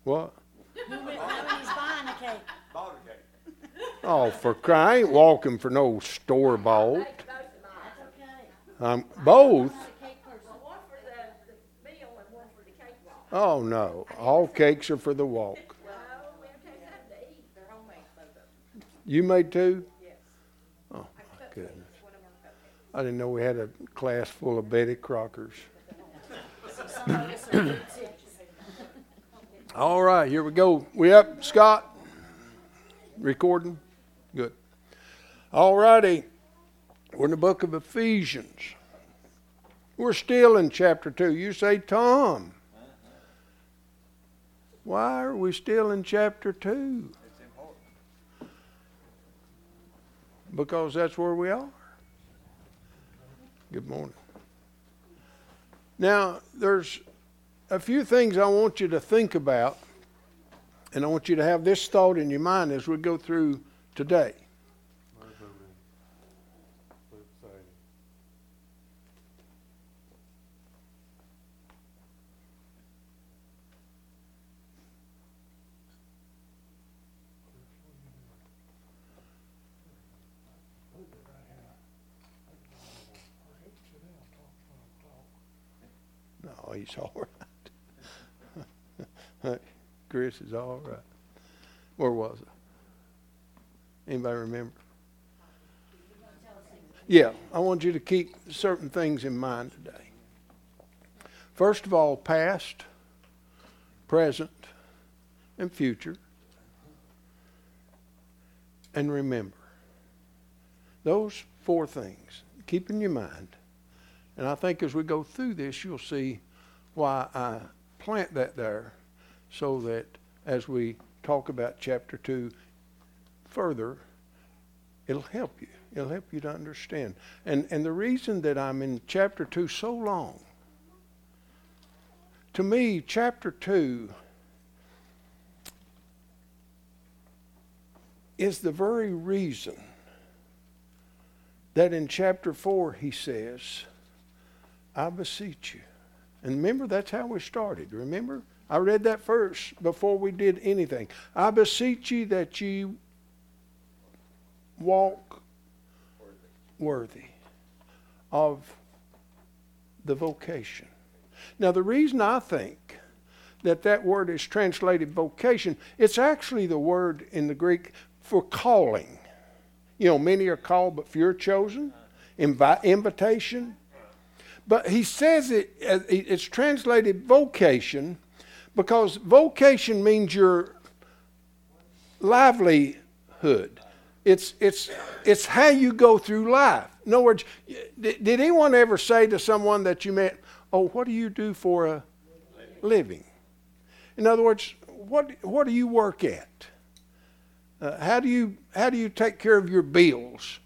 What? He's buying a cake. Bought a cake. Oh, for crying, I ain't walking for no store-bought. That's okay. Both? I'm not a cake person. One for the meal and one for the cake walk. Oh, no. All cakes are for the walk. Well, we have to take something to eat. They're homemade, both of them. You made two? Yes. Oh, my goodness. One of them are cupcakes. I didn't know we had a class full of Betty Crockers. Some of us are good too. All right, here we go. We up, Scott? Recording? Good. All righty. We're in the book of Ephesians. We're still in chapter 2. You say, Tom, why are we still in chapter 2? It's important. Because that's where we are. Good morning. Now, there's a few things I want you to think about, and I want you to have this thought in your mind as we go through today. No, he's all right. Chris is all right. Where was I? Anybody remember? Yeah, I want you to keep certain things in mind today. First of all, past, present, and future. And remember. Those 4 things. Keep in your mind. And I think as we go through this, you'll see why I plant that there, so that as we talk about chapter 2 further, it'll help you. It'll help you to understand. And the reason that I'm in chapter 2 so long, to me, chapter 2 is the very reason that in chapter 4 he says, I beseech you. And remember, that's how we started. Remember? I read that first before we did anything. I beseech you that you walk worthy of the vocation. Now, the reason I think that word is translated vocation, it's actually the word in the Greek for calling. You know, many are called, but few are chosen. Invitation. But he says it's translated vocation because vocation means your livelihood. It's how you go through life. In other words, did anyone ever say to someone that you met, oh, what do you do for a living? In other words, what do you work at? How do you take care of your bills?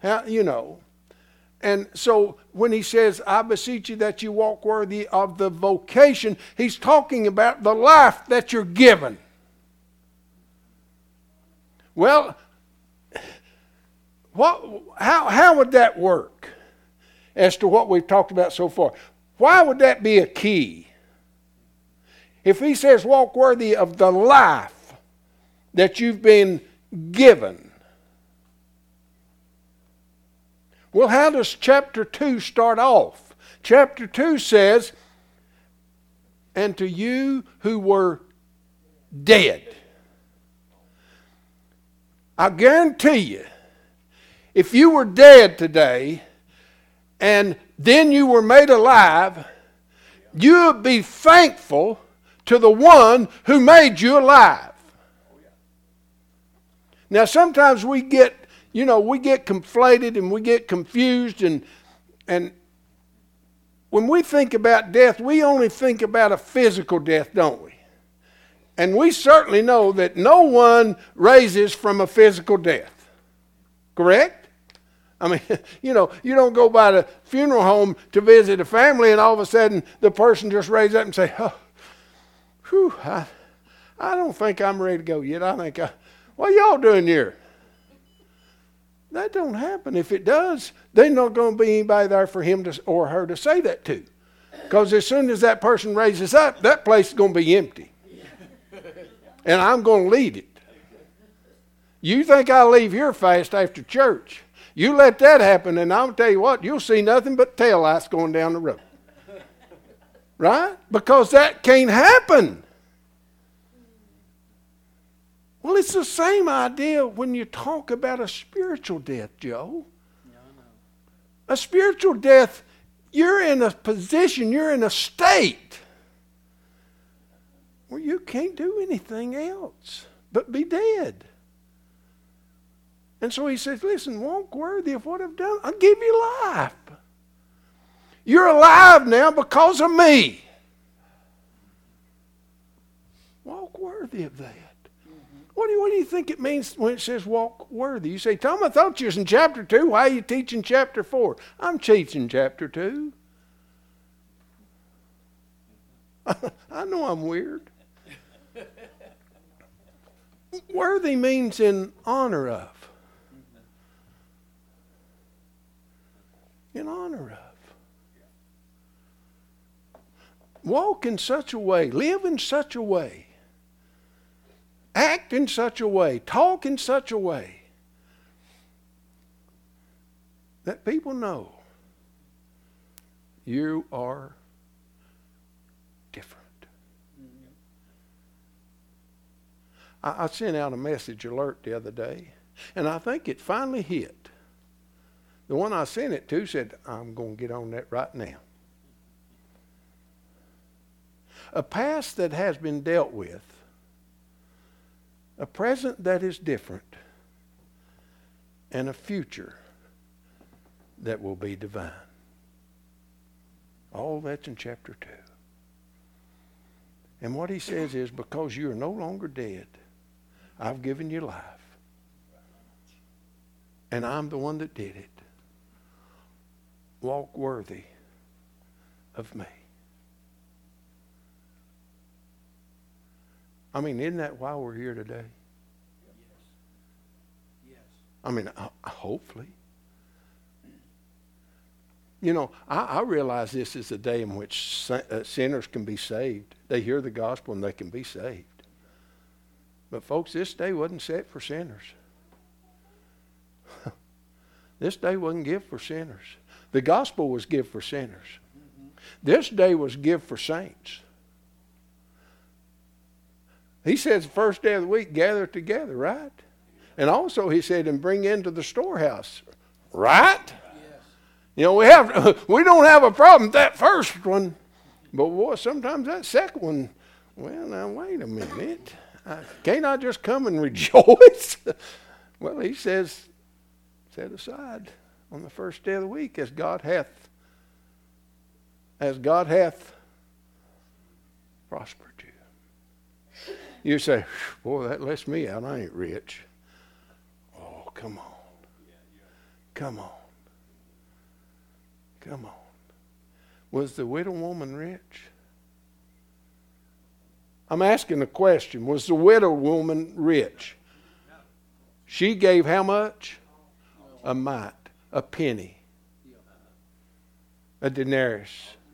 And so when he says, I beseech you that you walk worthy of the vocation, he's talking about the life that you're given. Well, how would that work as to what we've talked about so far? Why would that be a key? If he says walk worthy of the life that you've been given. Well, how does chapter 2 start off? Chapter 2 says, and to you who were dead. I guarantee you, if you were dead today and then you were made alive, you would be thankful to the one who made you alive. Now, sometimes we get conflated and we get confused, and when we think about death, we only think about a physical death, don't we? And we certainly know that no one raises from a physical death. Correct? I mean, you don't go by the funeral home to visit a family and all of a sudden the person just raises up and say, oh, whew, I don't think I'm ready to go yet. What y'all doing here? That don't happen. If it does, there's not going to be anybody there for him or her to say that to. Because as soon as that person raises up, that place is going to be empty. and I'm going to lead it. You think I'll leave here fast after church? You let that happen, and I'll tell you what, you'll see nothing but taillights going down the road. Right? Because that can't happen. Well, it's the same idea when you talk about a spiritual death, Joe. A spiritual death, you're in a position, you're in a state where you can't do anything else but be dead. And so he says, listen, walk worthy of what I've done. I'll give you life. You're alive now because of me. Walk worthy of that. What do you think it means when it says walk worthy? You say, Tom, I thought you was in chapter 2. Why are you teaching chapter 4? I'm teaching chapter 2. I know I'm weird. Worthy means in honor of. In honor of. Walk in such a way, live in such a way, act in such a way, talk in such a way that people know you are different. I sent out a message alert the other day, and I think it finally hit. The one I sent it to said, I'm going to get on that right now. A past that has been dealt with, a present that is different, and a future that will be divine. All that's in chapter 2. And what he says is, because you are no longer dead, I've given you life. And I'm the one that did it. Walk worthy of me. I mean, isn't that why we're here today? Yes. I mean, hopefully. You know, I realize this is a day in which sinners can be saved. They hear the gospel and they can be saved. But folks, this day wasn't set for sinners. This day wasn't given for sinners. The gospel was given for sinners. This day was given for saints. He says the first day of the week, gather together, right? And also he said, and bring into the storehouse, right? Yes. You know, we don't have a problem with that first one, but boy, sometimes that second one, well, now wait a minute. Can't I just come and rejoice? Well, he says, set aside on the first day of the week as God hath prospered you. You say, boy, that lets me out. I ain't rich. Oh, come on. Come on. Come on. Was the widow woman rich? I'm asking a question. Was the widow woman rich? She gave how much? A mite, a penny, a denarius.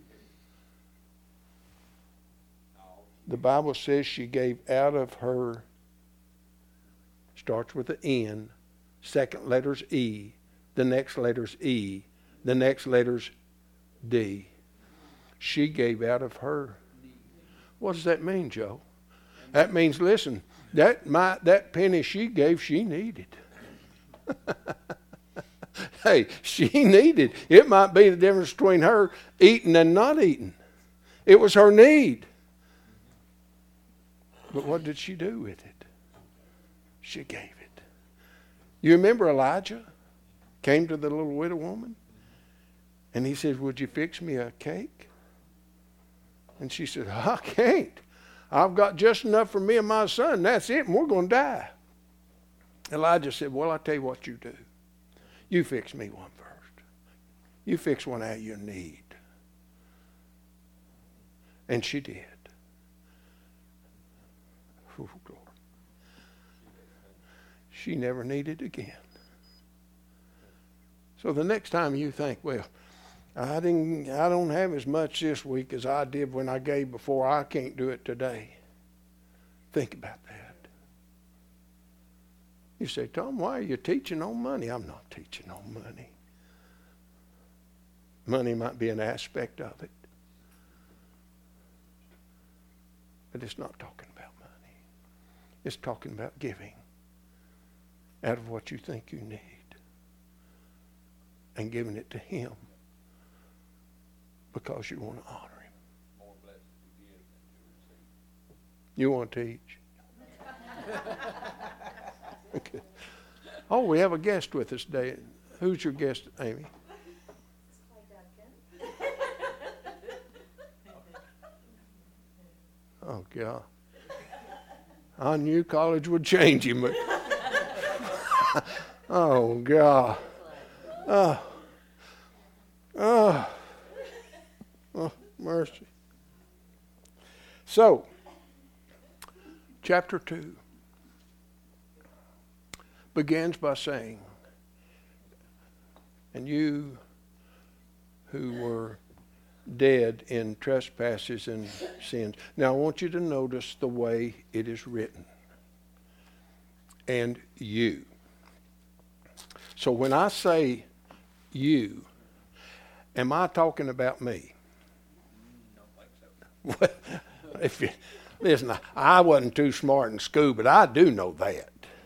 The Bible says she gave out of her, starts with an N, second letter's E, the next letter's E, the next letter's D. She gave out of her. What does that mean, Joe? That means, listen, that penny she gave, she needed. Hey, she needed. It might be the difference between her eating and not eating. It was her need. But what did she do with it? She gave it. You remember Elijah came to the little widow woman? And he said, would you fix me a cake? And she said, I can't. I've got just enough for me and my son. That's it, and we're going to die. Elijah said, well, I'll tell you what you do. You fix me one first. You fix one out of your need. And she did. Oh, glory. She never needed again. So the next time you think, well, I don't have as much this week as I did when I gave before. I can't do it today. Think about that. You say, Tom, why are you teaching on money? I'm not teaching on money. Money might be an aspect of it. But it's not talking about money. It's talking about giving out of what you think you need and giving it to Him because you want to honor Him. More blessed to give than to receive. You want to teach? Okay. Oh, we have a guest with us today. Who's your guest, Amy? Oh, God. I knew college would change him, but oh, God. Oh, mercy. So, chapter 2 begins by saying, and you who were dead in trespasses and sins. Now, I want you to notice the way it is written. And you. So when I say you, am I talking about me? Don't think so. If you, listen, I wasn't too smart in school, but I do know that.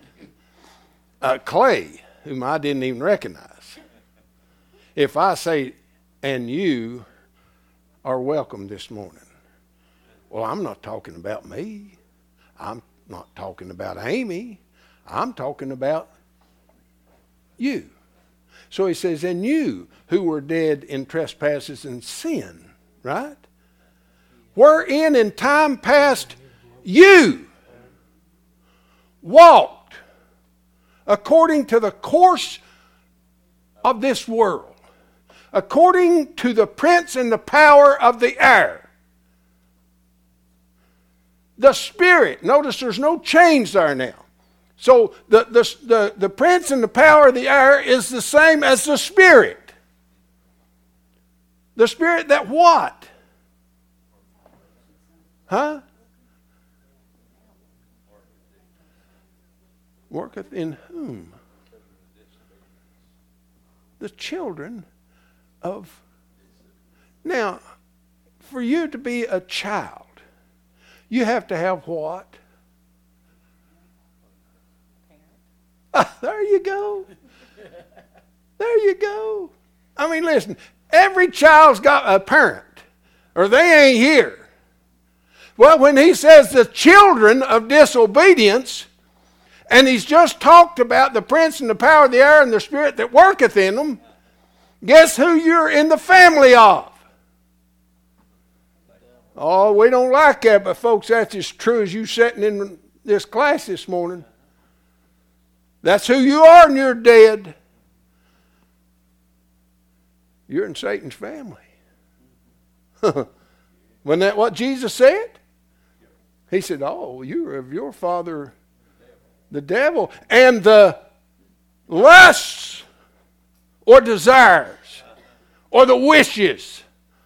Clay, whom I didn't even recognize. If I say, and you are welcome this morning. Well, I'm not talking about me. I'm not talking about Amy. I'm talking about you. So he says, and you who were dead in trespasses and sin, right? Wherein in time past you walked according to the course of this world, according to the prince and the power of the air. The Spirit, notice there's no change there now. So the prince and the power of the air is the same as the Spirit. The Spirit that what? Huh? Worketh in whom? The children of. Now, for you to be a child, you have to have what? There you go. There you go. I mean, listen, every child's got a parent, or they ain't here. Well, when he says the children of disobedience, and he's just talked about the prince and the power of the air and the spirit that worketh in them, guess who you're in the family of? Oh, we don't like that, but folks, that's as true as you sitting in this class this morning. That's who you are, and you're dead. You're in Satan's family. Wasn't that what Jesus said? He said, oh, you're of your father, the devil, and the lusts or desires or the wishes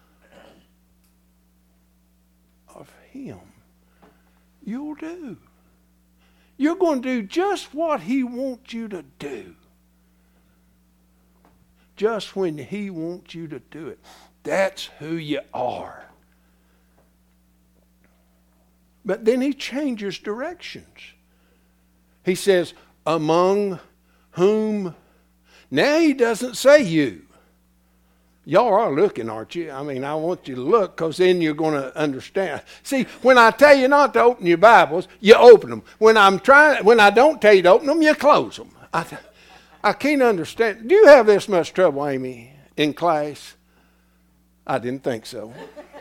of him you'll do. You're going to do just what he wants you to do. Just when he wants you to do it. That's who you are. But then he changes directions. He says, among whom. Now he doesn't say you. Y'all are looking, aren't you? I mean, I want you to look because then you're going to understand. See, when I tell you not to open your Bibles, you open them. When I don't tell you to open them, you close them. I can't understand. Do you have this much trouble, Amy, in class? I didn't think so.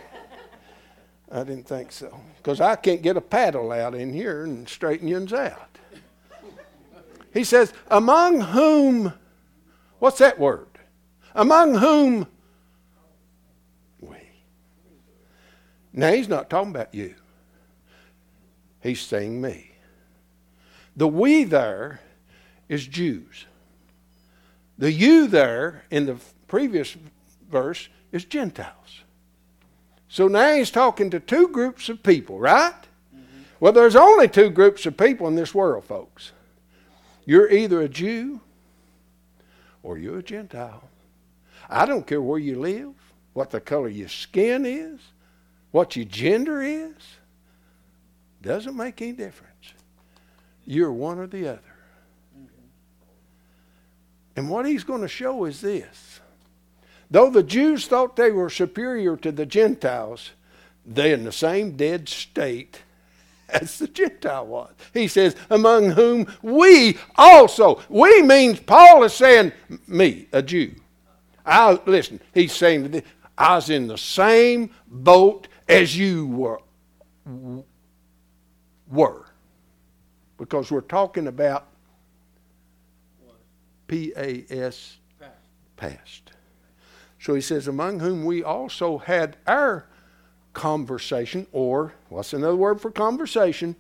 I didn't think so. Because I can't get a paddle out in here and straighten you out. He says, among whom, what's that word? Among whom we. Now he's not talking about you. He's saying me. The we there is Jews. The you there in the previous verse is Gentiles. So now he's talking to two groups of people, right? Mm-hmm. Well, there's only two groups of people in this world, folks. You're either a Jew or you're a Gentile. I don't care where you live, what the color of your skin is, what your gender is. Doesn't make any difference. You're one or the other. And what he's going to show is this. Though the Jews thought they were superior to the Gentiles, they're in the same dead state as the Gentile was. He says, among whom we also. We means Paul is saying, me, a Jew. Listen, he's saying, I was in the same boat as you were. Because we're talking about P-A-S, past. So he says, among whom we also had our conversation, or what's another word for conversation?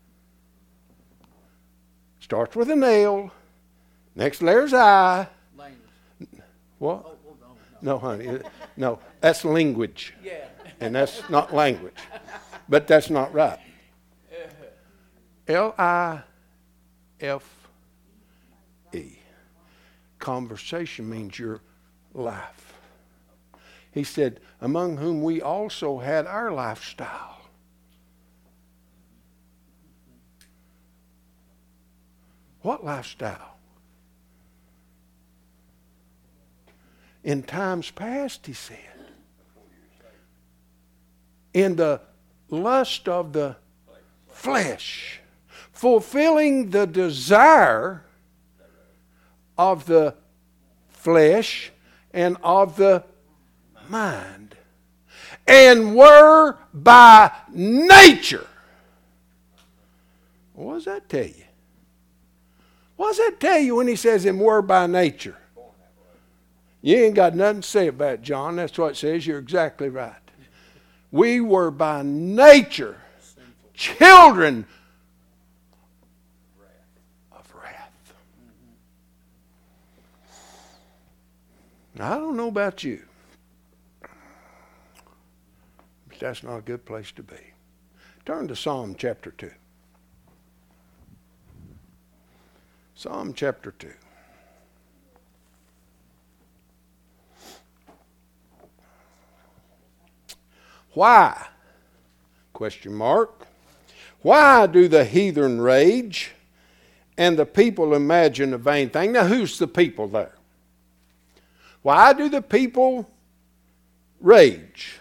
Starts with an L. Next letter's I. Language. What? Oh, No, honey. No, that's language. Yeah. And that's not language. But that's not right. L-I-F-E. Conversation means your life. He said, among whom we also had our lifestyle. What lifestyle? In times past, he said, in the lust of the flesh, fulfilling the desire of the flesh and of the mind, and were by nature. What does that tell you? What does that tell you when he says, and were by nature? You ain't got nothing to say about it, John. That's what it says. You're exactly right. We were by nature children of wrath. Now, I don't know about you, but that's not a good place to be. Turn to Psalm chapter 2. Psalm chapter 2. Why? Question mark. Why do the heathen rage and the people imagine a vain thing? Now, who's the people there? Why do the people rage?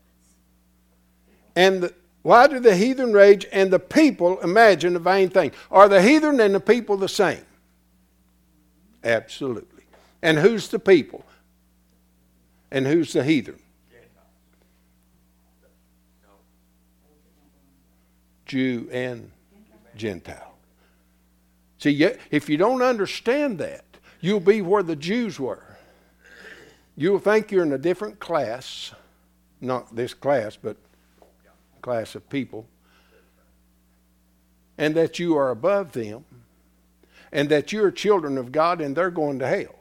And why do the heathen rage and the people imagine a vain thing? Are the heathen and the people the same? Absolutely. And who's the people? And who's the heathen? Jew and Gentile. See, if you don't understand that, you'll be where the Jews were. You'll think you're in a different class, not this class, but class of people, and that you are above them, and that you're children of God and they're going to hell.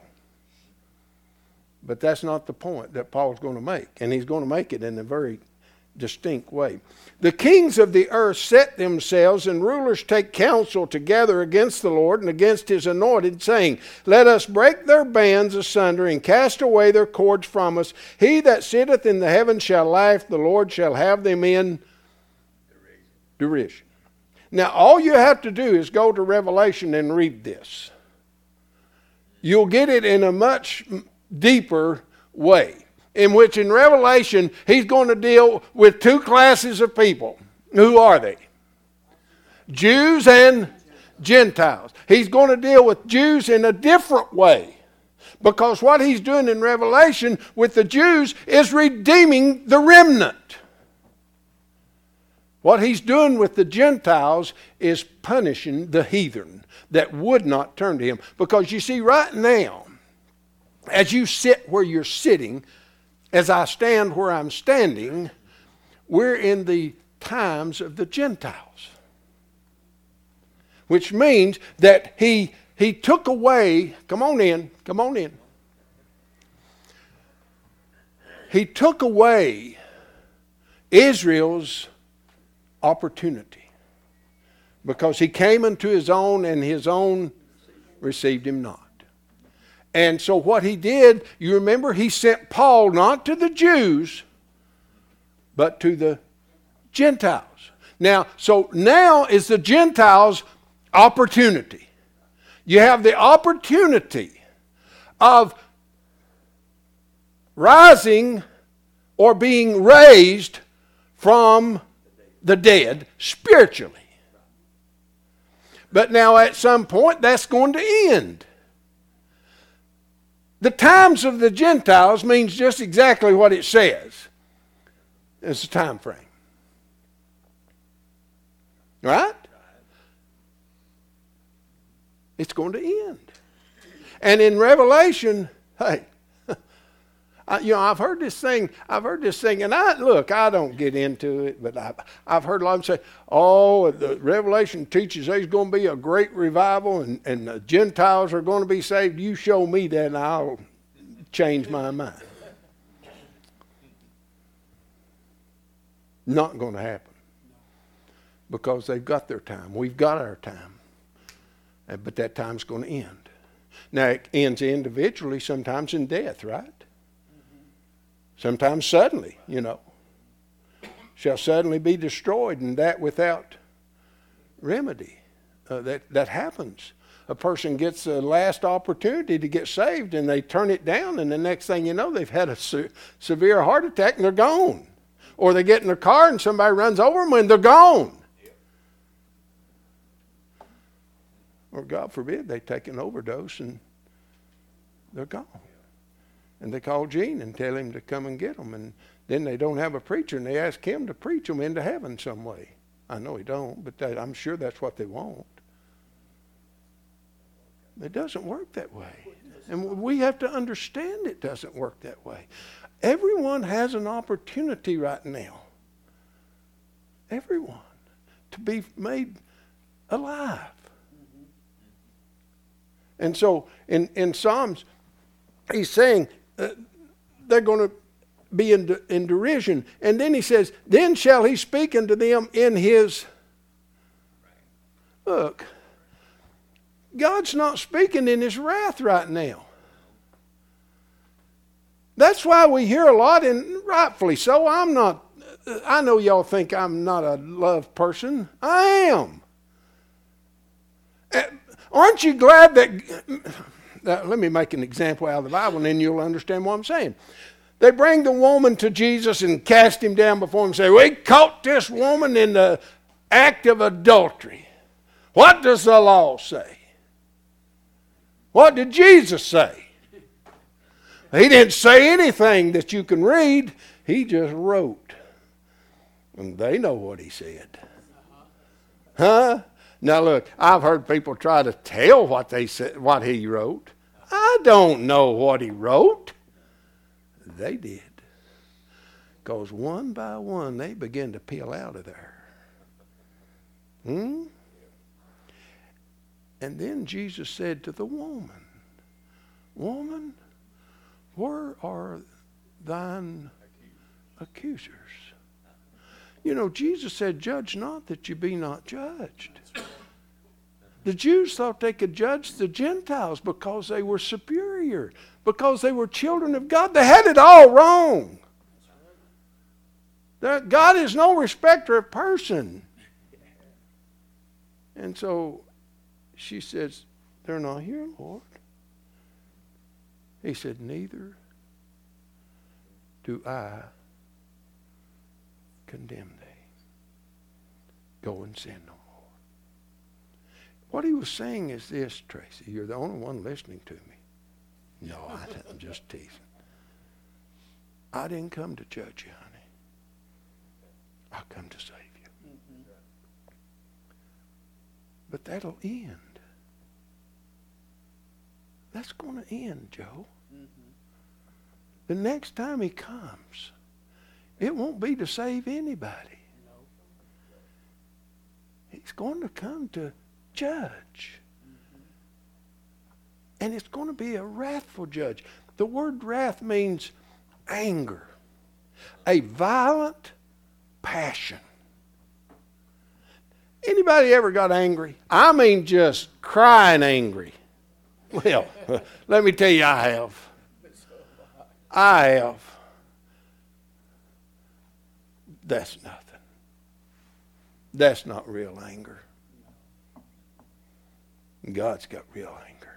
But that's not the point that Paul's going to make, and he's going to make it in a very distinct way. The kings of the earth set themselves, and rulers take counsel together against the Lord and against his anointed, saying, let us break their bands asunder and cast away their cords from us. He that sitteth in the heavens shall laugh, the Lord shall have them in derision. Now, all you have to do is go to Revelation and read this. You'll get it in a much deeper way, in which in Revelation, he's going to deal with two classes of people. Who are they? Jews and Gentiles. He's going to deal with Jews in a different way, because what he's doing in Revelation with the Jews is redeeming the remnant. What he's doing with the Gentiles is punishing the heathen that would not turn to him. Because you see, right now, as you sit where you're sitting, as I stand where I'm standing, we're in the times of the Gentiles. Which means that he took away, come on in. He took away Israel's opportunity. Because he came unto his own, and his own received him not. And so what he did, you remember, he sent Paul not to the Jews, but to the Gentiles. Now is the Gentiles' opportunity. You have the opportunity of rising or being raised from the dead spiritually. But now at some point that's going to end. The times of the Gentiles means just exactly what it says. It's a time frame. Right? It's going to end. And in Revelation, hey, I've heard this thing, and I don't get into it, but I've heard a lot of them say, oh, the Revelation teaches there's going to be a great revival and the Gentiles are going to be saved. You show me that and I'll change my mind. Not going to happen. Because they've got their time. We've got our time. But that time's going to end. Now, it ends individually, sometimes in death, right? Sometimes suddenly, shall suddenly be destroyed, and that without remedy. That happens. A person gets a last opportunity to get saved, and they turn it down, and the next thing you know, they've had a severe heart attack, and they're gone. Or they get in their car, and somebody runs over them, and they're gone. Or God forbid, they take an overdose, and they're gone. And they call Gene and tell him to come and get them. And then they don't have a preacher, and they ask him to preach them into heaven some way. I know he don't, but I'm sure that's what they want. It doesn't work that way. And we have to understand it doesn't work that way. Everyone has an opportunity right now. Everyone. To be made alive. And so in Psalms, he's saying they're going to be in derision. And then he says, then shall he speak unto them in his... Look, God's not speaking in his wrath right now. That's why we hear a lot, and rightfully so. I know y'all think I'm not a love person. I am. Aren't you glad that... Let me make an example out of the Bible, and then you'll understand what I'm saying. They bring the woman to Jesus and cast him down before him and say, we caught this woman in the act of adultery. What does the law say? What did Jesus say? He didn't say anything that you can read. He just wrote. And they know what he said. Huh? Now look, I've heard people try to tell what they said, what he wrote. I don't know what he wrote. They did. Because one by one they began to peel out of there. And then Jesus said to the woman, woman, where are thine accusers? Jesus said, judge not that you be not judged. The Jews thought they could judge the Gentiles because they were superior, because they were children of God. They had it all wrong. God is no respecter of person. And so she says, they're not here, Lord. He said, neither do I condemn thee. Go and sin no more. What he was saying is this, Tracy. You're the only one listening to me. No, I'm just teasing. I didn't come to judge you, honey. I come to save you. But that'll end. That's going to end, Joe. The next time he comes, it won't be to save anybody. He's going to come to judge. And it's going to be a wrathful judge. The word wrath means anger, a violent passion. Anybody ever got angry? I mean just crying angry. Well, let me tell you, I have. I have. That's nothing. That's not real anger. God's got real anger.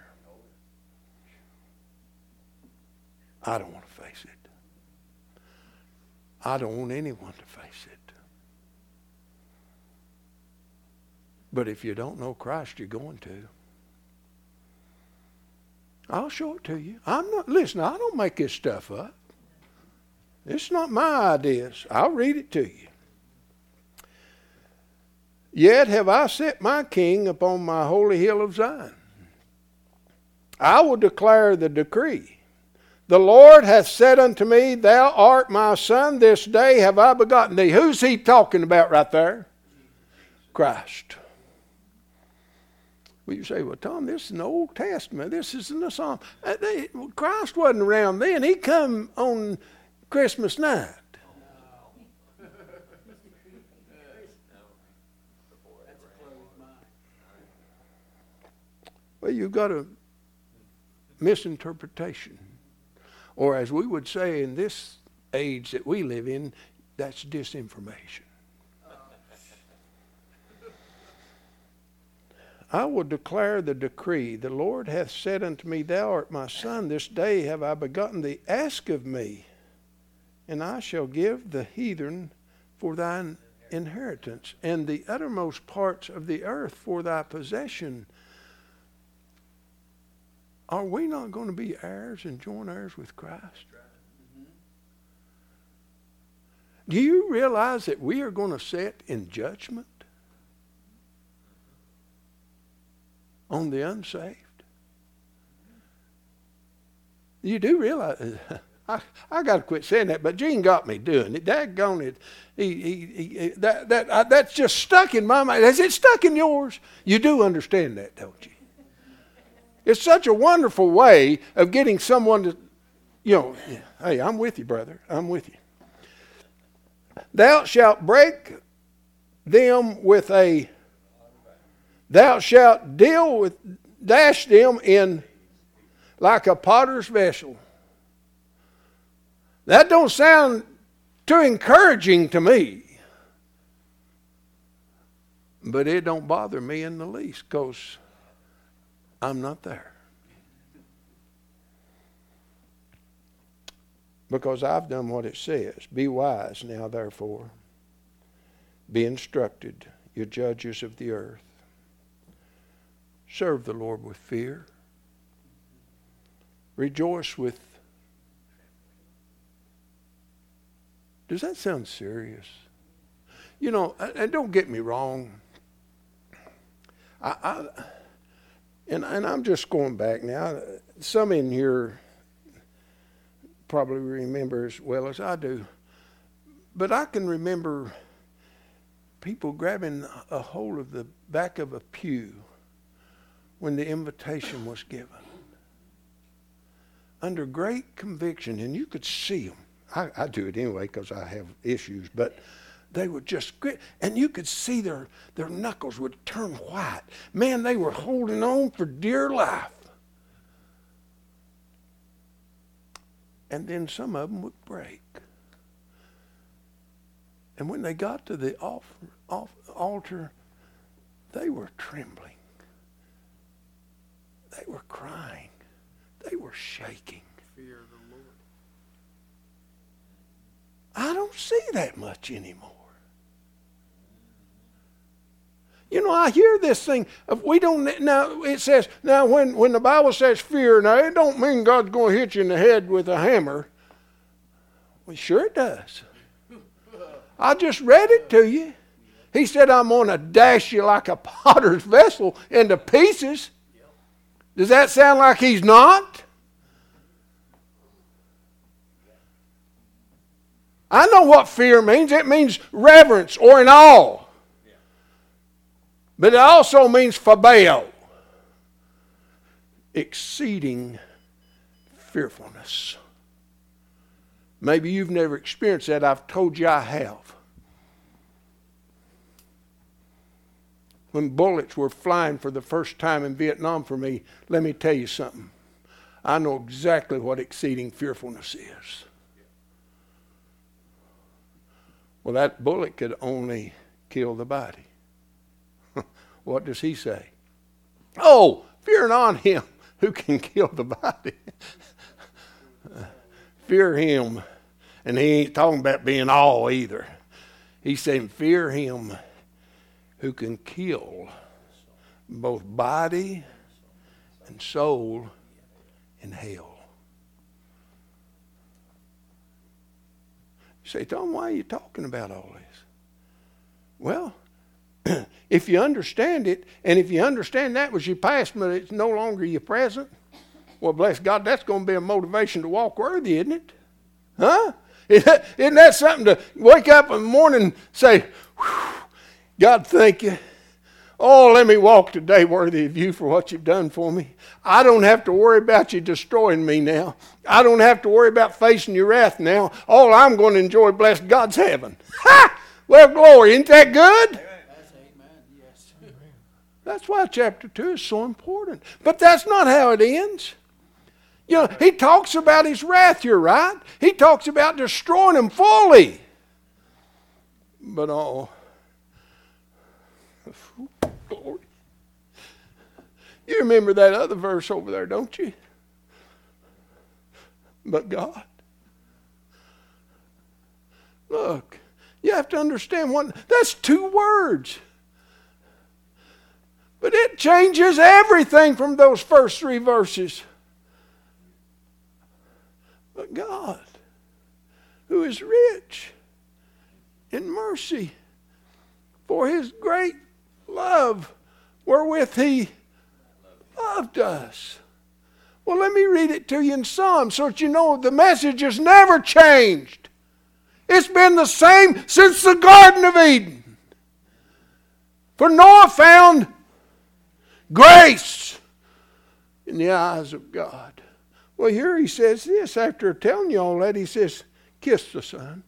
I don't want to face it. I don't want anyone to face it. But if you don't know Christ, you're going to. I'll show it to you. Listen, I don't make this stuff up. It's not my ideas. I'll read it to you. Yet have I set my king upon my holy hill of Zion. I will declare the decree. The Lord hath said unto me, Thou art my son, this day have I begotten thee. Who's he talking about right there? Christ. Well, you say, well, Tom, this is in the Old Testament. This is in the Psalm. Christ wasn't around then. He come on Christmas night. Well, you've got a misinterpretation. Or as we would say in this age that we live in, that's disinformation. I will declare the decree. The Lord hath said unto me, Thou art my son, this day have I begotten thee. Ask of me, and I shall give the heathen for thine inheritance, and the uttermost parts of the earth for thy possession. Are we not going to be heirs and joint heirs with Christ? Do you realize that we are going to sit in judgment on the unsaved? You do realize, I got to quit saying that, but Gene got me doing it. Daggone it. That's just stuck in my mind. Has it stuck in yours? You do understand that, don't you? It's such a wonderful way of getting someone to, hey, I'm with you, brother. I'm with you. Thou shalt break them with thou shalt dash them in like a potter's vessel. That don't sound too encouraging to me. But it don't bother me in the least, because I'm not there. Because I've done what it says. Be wise now, therefore. Be instructed, you judges of the earth. Serve the Lord with fear. Rejoice with... Does that sound serious? And don't get me wrong. And I'm just going back now. Some in here probably remember as well as I do. But I can remember people grabbing a hold of the back of a pew when the invitation was given. Under great conviction, and you could see them. I do it anyway because I have issues, but they would just grit, and you could see their knuckles would turn white. Man, they were holding on for dear life. And then some of them would break. And when they got to the altar, they were trembling. They were crying. They were shaking. Fear of the Lord. I don't see that much anymore. I hear this thing of we don't, now it says, now when the Bible says fear, now it don't mean God's going to hit you in the head with a hammer. Well, sure it does. I just read it to you. He said, I'm going to dash you like a potter's vessel into pieces. Does that sound like he's not? I know what fear means. It means reverence or in awe. But it also means phobeo, exceeding fearfulness. Maybe you've never experienced that. I've told you I have. when bullets were flying for the first time in Vietnam for me, let me tell you something. I know exactly what exceeding fearfulness is. Well, that bullet could only kill the body. What does he say? Oh, fear not him who can kill the body. Fear him. And he ain't talking about being all either. He's saying fear him who can kill both body and soul in hell. You say, Tom, why are you talking about all this? Well, if you understand it, and if you understand that was your past, but it's no longer your present, well, bless God, that's going to be a motivation to walk worthy, isn't it? Huh? Isn't that something to wake up in the morning and say, God, thank you. Oh, let me walk today worthy of you for what you've done for me. I don't have to worry about you destroying me now. I don't have to worry about facing your wrath now. All I'm going to enjoy, bless God's heaven. Ha! Well, glory. Isn't that good? That's why chapter 2 is so important. But that's not how it ends. You know, he talks about his wrath, you're right. He talks about destroying him fully. But glory. You remember that other verse over there, don't you? But God. Look, you have to understand that's 2 words. But it changes everything from those first 3 verses. But God, who is rich in mercy, for his great love wherewith he loved us. Well, let me read it to you in Psalms so that you know the message has never changed. It's been the same since the Garden of Eden. For Noah found grace in the eyes of God. Well, here he says this, after telling you all that, he says, kiss the Son.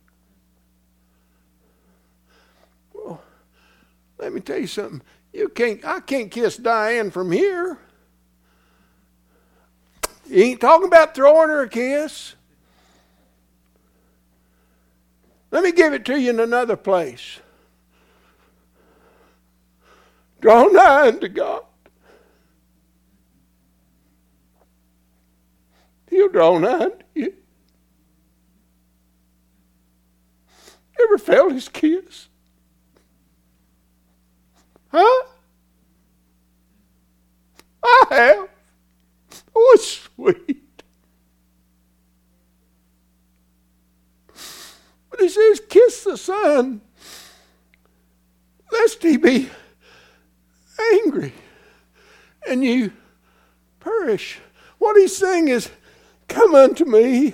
Well, let me tell you something. I can't kiss Diane from here. He ain't talking about throwing her a kiss. Let me give it to you in another place. Draw nigh unto God. He'll draw nigh unto you. Ever felt his kiss? Huh? I have. Oh, it's sweet. But he says, kiss the Son, lest he be angry and you perish. What he's saying is, come unto me,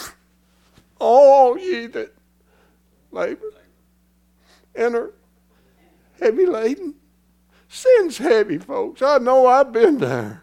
all ye that labor and are heavy laden. Sin's heavy, folks. I know I've been there.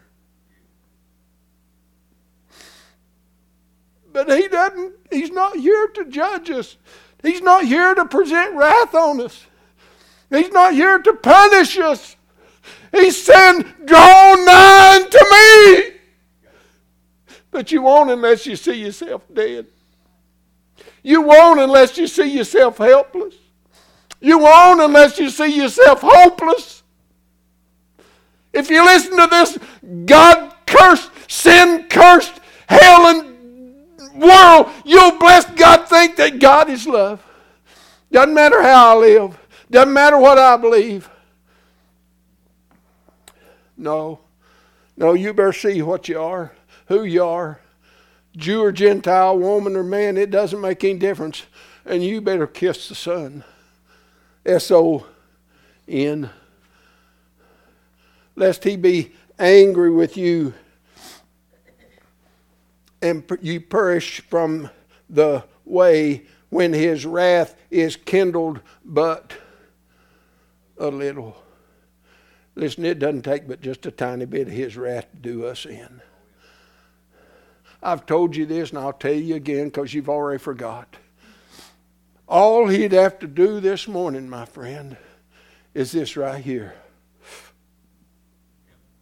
But he's not here to judge us. He's not here to present wrath on us. He's not here to punish us. He's saying, draw nigh unto me. But you won't unless you see yourself dead. You won't unless you see yourself helpless. You won't unless you see yourself hopeless. If you listen to this God-cursed, sin-cursed, hell and world, you'll, bless God, think that God is love. Doesn't matter how I live. Doesn't matter what I believe. No, you better see what you are, who you are. Jew or Gentile, woman or man, it doesn't make any difference. And you better kiss the Son. S-O-N. Lest he be angry with you and you perish from the way when his wrath is kindled but a little. Listen, it doesn't take but just a tiny bit of his wrath to do us in. I've told you this and I'll tell you again because you've already forgot. All he'd have to do this morning, my friend, is this right here.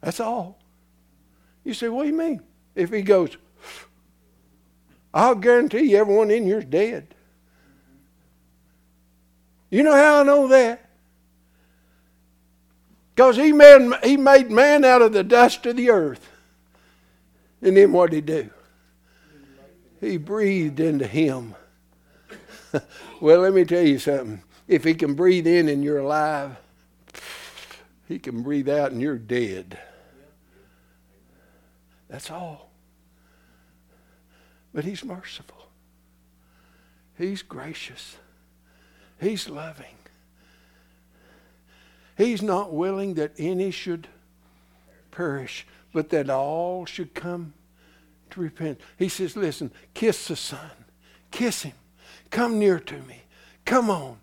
That's all. You say, what do you mean? If he goes, I'll guarantee you everyone in here's dead. You know how I know that? Because he made man out of the dust of the earth. And then what did he do? He breathed into him. Well, let me tell you something. If he can breathe in and you're alive, he can breathe out and you're dead. That's all. But he's merciful. He's gracious. He's loving. He's not willing that any should perish, but that all should come to repent. He says, listen, kiss the Son. Kiss him. Come near to me. Come on.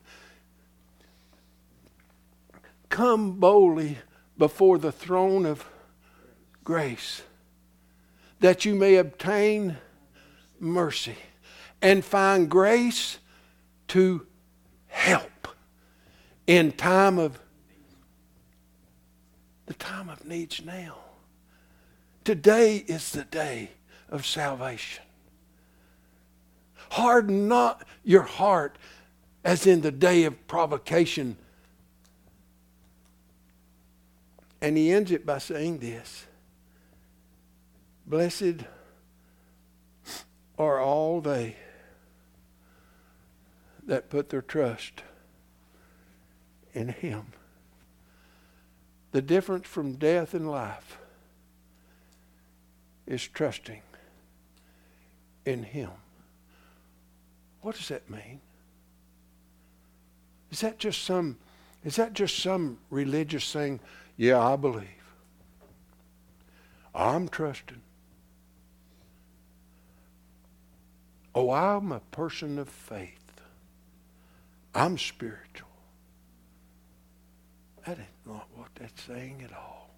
Come boldly before the throne of grace, that you may obtain mercy and find grace to help in the time of needs now. Today is the day of salvation. Harden not your heart as in the day of provocation. And he ends it by saying this: blessed are all they that put their trust in him. The difference from death and life is trusting in him. What does that mean? Is that just some religious thing? Yeah, I believe. I'm trusting. Oh, I'm a person of faith. I'm spiritual. That is not what that's saying at all.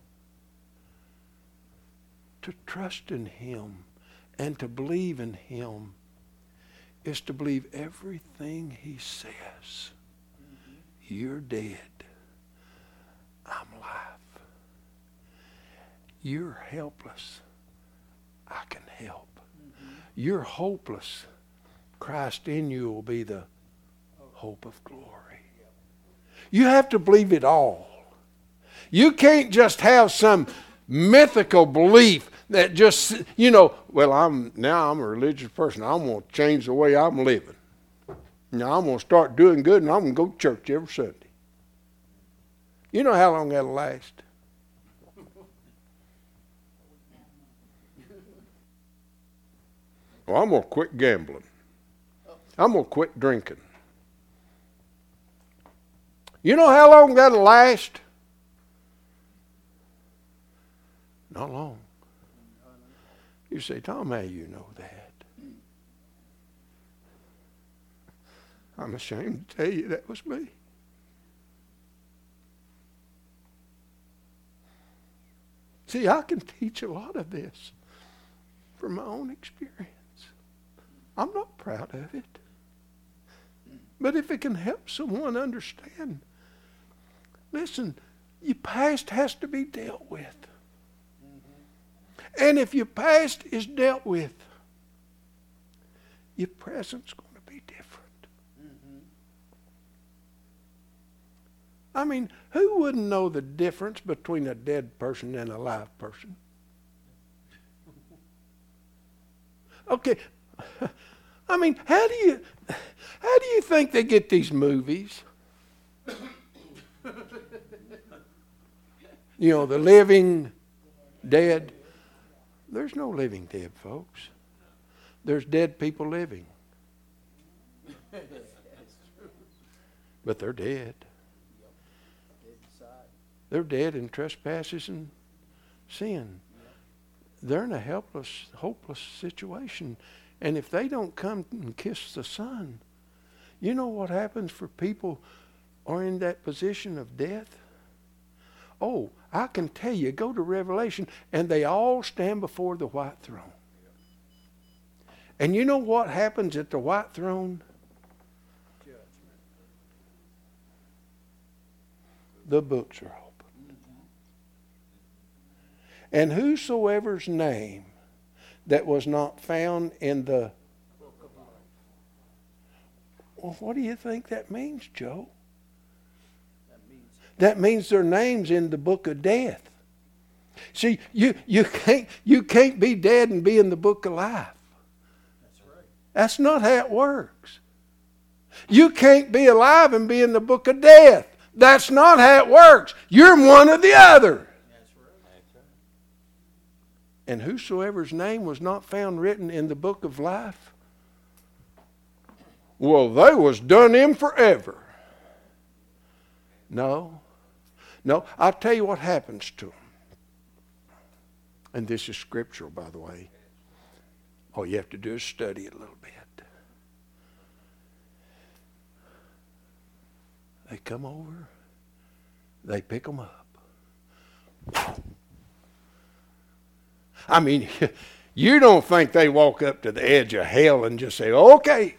To trust in him and to believe in him is to believe everything he says. You're dead. I'm alive. You're helpless. I can help. You're hopeless. Christ in you will be the hope of glory. You have to believe it all. You can't just have some mythical belief that just, well, I'm a religious person. I'm going to change the way I'm living. Now I'm going to start doing good and I'm going to go to church every Sunday. You know how long that'll last? Well, I'm going to quit gambling. I'm going to quit drinking. You know how long that'll last? Not long. You say, Tom, how you know that? I'm ashamed to tell you that was me. See, I can teach a lot of this from my own experience. I'm not proud of it. But if it can help someone understand, listen, your past has to be dealt with. And if your past is dealt with, your present's going to be different. I mean, who wouldn't know the difference between a dead person and a live person? Okay. I mean, how do you think they get these movies? The living dead. There's no living dead, folks. There's dead people living. But they're dead. They're dead in trespasses and sin. They're in a helpless, hopeless situation. And if they don't come and kiss the Son, you know what happens for people who are in that position of death? Oh, I can tell you, go to Revelation, and they all stand before the white throne. And you know what happens at the white throne? Judgment. The books are open. And whosoever's name that was not found in the... Well, what do you think that means, Joe? That means their name's in the book of death. See, you can't be dead and be in the book of life. That's right. That's not how it works. You can't be alive and be in the book of death. That's not how it works. You're one or the other. That's right. That's right. And whosoever's name was not found written in the book of life, well, they was done in forever. No. I'll tell you what happens to them. And this is scriptural, by the way. All you have to do is study it a little bit. They come over, they pick them up. I mean, you don't think they walk up to the edge of hell and just say, okay.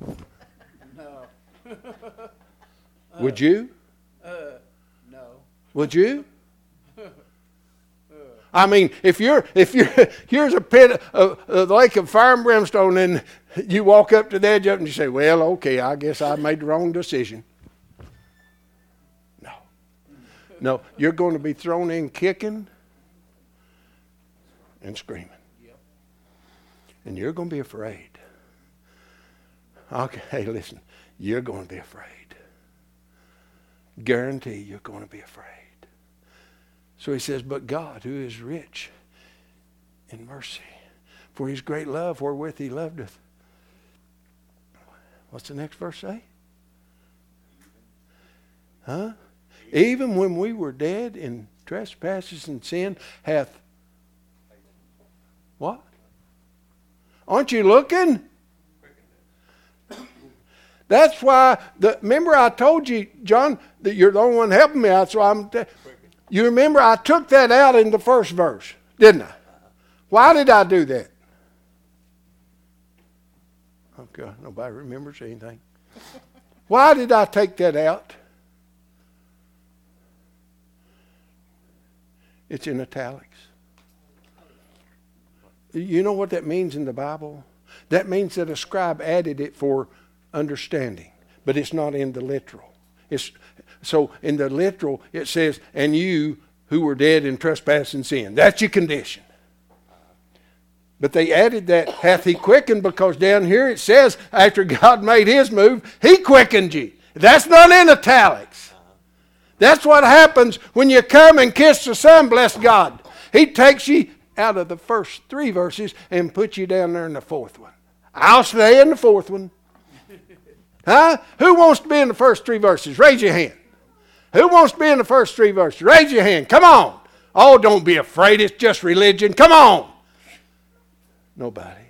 No. Would you? No. Would you? I mean, if here's a pit, a lake of fire and brimstone, and you walk up to the edge of it and you say, well, okay, I guess I made the wrong decision. No, you're going to be thrown in kicking and screaming. Yep. And you're going to be afraid. Okay, hey, listen, you're going to be afraid. Guarantee you're going to be afraid. So he says, but God, who is rich in mercy, for his great love wherewith he loved us. What's the next verse say? Huh? Even when we were dead in trespasses and sin, hath... What? Aren't you looking? That's why, remember I told you, John, that you're the only one helping me out, so you remember I took that out in the first verse, didn't I? Why did I do that? Okay, nobody remembers anything. Why did I take that out? It's in italics. You know what that means in the Bible? That means that a scribe added it for understanding, but it's not in the literal. So in the literal, it says, and you who were dead in trespass and sin. That's your condition. But they added that, hath he quickened, because down here it says, after God made his move, he quickened you. That's not in italics. That's what happens when you come and kiss the Son, bless God. He takes you out of the first 3 verses and puts you down there in the 4th one. I'll stay in the 4th one. Huh? Who wants to be in the first 3 verses? Raise your hand. Who wants to be in the first 3 verses? Raise your hand. Come on. Oh, don't be afraid. It's just religion. Come on. Nobody.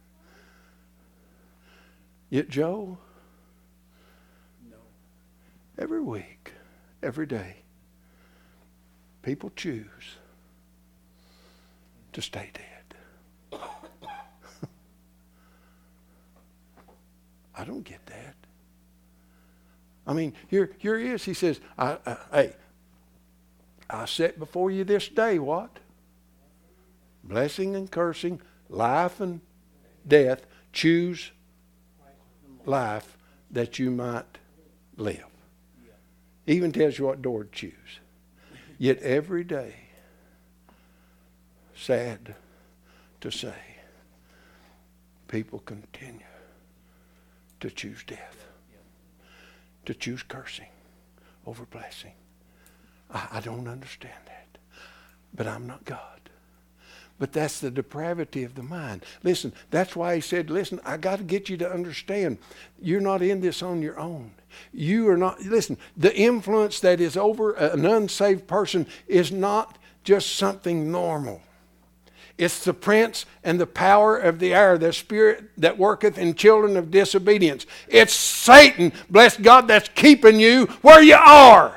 Yet Joe, No. every week, every day, people choose to stay dead. I don't get that. I mean, here he is. He says, hey, I set before you this day what? Blessing and cursing, life and death. Choose life that you might live. Even tells you what door to choose. Yet every day, sad to say, people continue to choose death, to choose cursing over blessing. I don't understand that, but I'm not God. But that's the depravity of the mind. Listen, that's why he said, listen, I got to get you to understand, you're not in this on your own. You are not, listen, the influence that is over an unsaved person is not just something normal. It's the prince and the power of the air, the spirit that worketh in children of disobedience. It's Satan, bless God, that's keeping you where you are.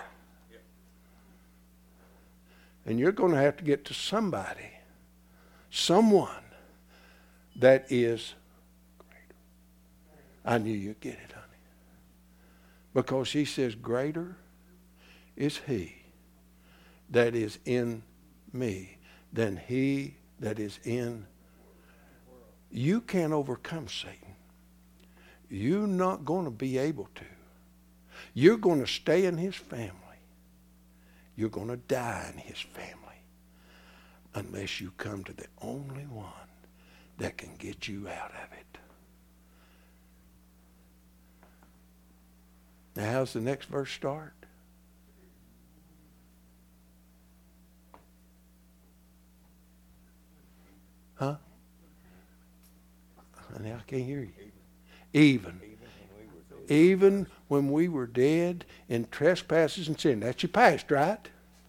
And you're going to have to get to somebody, someone that is greater. I knew you'd get it, honey. Because he says, greater is he that is in me than he that is in. You can't overcome Satan. You're not going to be able to. You're going to stay in his family. You're going to die in his family unless you come to the only one that can get you out of it. Now, how's the next verse start? Huh? Honey, I can't hear you. Even when we were dead in trespasses and sin. That's your past, right?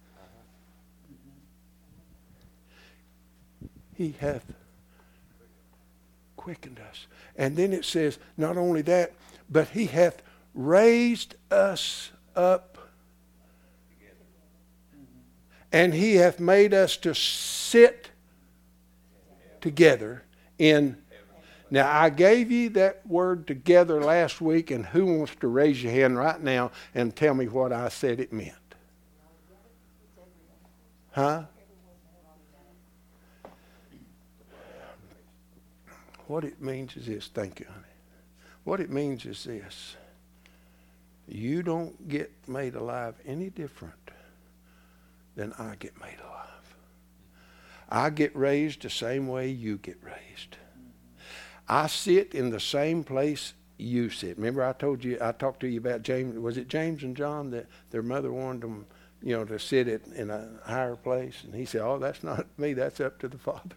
He hath quickened us. And then it says, not only that, but he hath raised us up. And he hath made us to sit together in. Now, I gave you that word together last week, and who wants to raise your hand right now and tell me what I said it meant? Huh? What it means is this. Thank you, honey. What it means is this. You don't get made alive any different than I get made alive. I get raised the same way you get raised. I sit in the same place you sit. Remember I talked to you about James. Was it James and John that their mother wanted them, to sit in a higher place? And he said, oh, that's not me. That's up to the Father.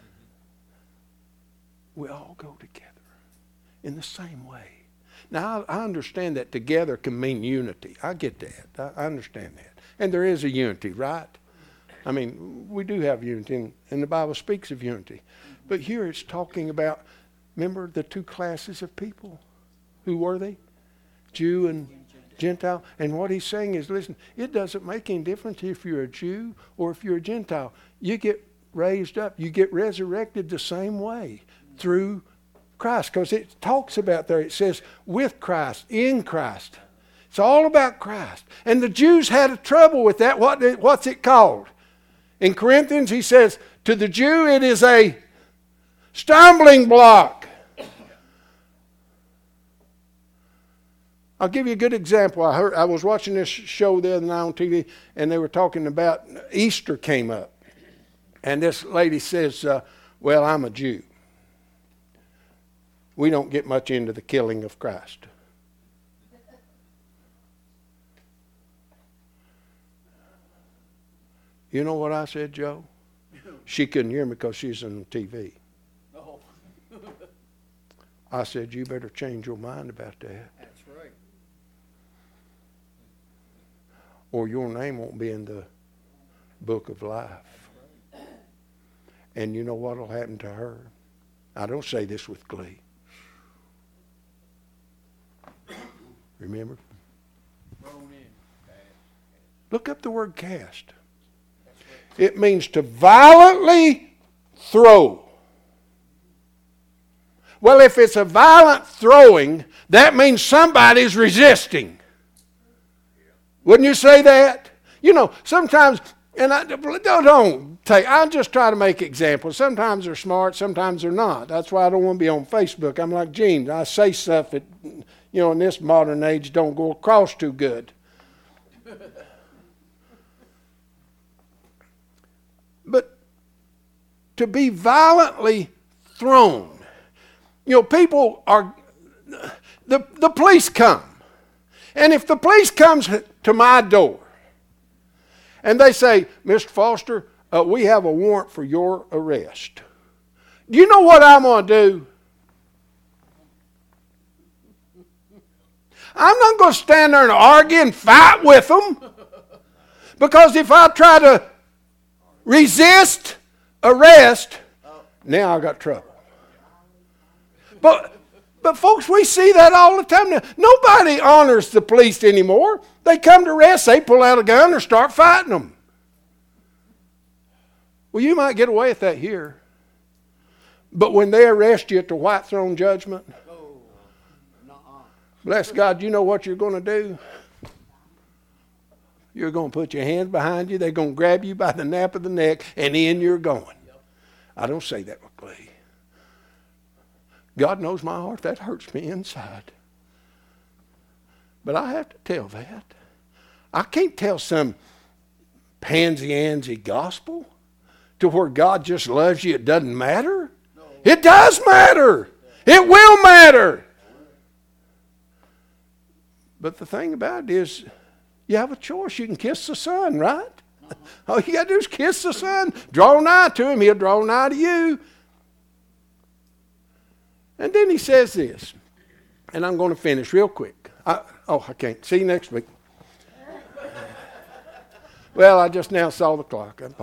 We all go together in the same way. Now, I understand that together can mean unity. I get that. I understand that. And there is a unity, right? I mean, we do have unity, and the Bible speaks of unity. But here it's talking about, remember the two classes of people? Who were they? Jew and Gentile. And what he's saying is, listen, it doesn't make any difference if you're a Jew or if you're a Gentile. You get raised up. You get resurrected the same way through Christ. Because it talks about there, it says, with Christ, in Christ. It's all about Christ. And the Jews had a trouble with that. What's it called? In Corinthians, he says, to the Jew it is a stumbling block. I'll give you a good example. I was watching this show the other night on TV, and they were talking about Easter came up. And this lady says, well, I'm a Jew. We don't get much into the killing of Christ. You know what I said, Joe? She couldn't hear me because she's on TV. Oh. I said, you better change your mind about that. That's right. Or your name won't be in the book of life. And you know what will happen to her? I don't say this with glee. Remember? Thrown in. Look up the word cast. It means to violently throw. Well, if it's a violent throwing, that means somebody's resisting. Wouldn't you say that? Sometimes, and I just try to make examples. Sometimes they're smart, sometimes they're not. That's why I don't want to be on Facebook. I'm like Gene. I say stuff that, in this modern age don't go across too good. But to be violently thrown. People are, the police come. And if the police comes to my door and they say, Mr. Foster, we have a warrant for your arrest. Do you know what I'm going to do? I'm not going to stand there and argue and fight with them. Because if I try to resist arrest, now I got trouble. But folks, we see that all the time now. Nobody honors the police anymore. They come to arrest, they pull out a gun or start fighting them. Well, you might get away with that here. But when they arrest you at the white throne judgment, bless God, you know what you're going to do? You're going to put your hands behind you. They're going to grab you by the nape of the neck, and in you're going. I don't say that with glee. God knows my heart. That hurts me inside. But I have to tell that. I can't tell some pansy-ansy gospel to where God just loves you. It doesn't matter. No. It does matter. It will matter. But the thing about it is, you have a choice. You can kiss the Son, right? All you got to do is kiss the Son. Draw nigh to Him. He'll draw nigh to you. And then he says this, and I'm going to finish real quick. I can't. See you next week. Well, I just now saw the clock.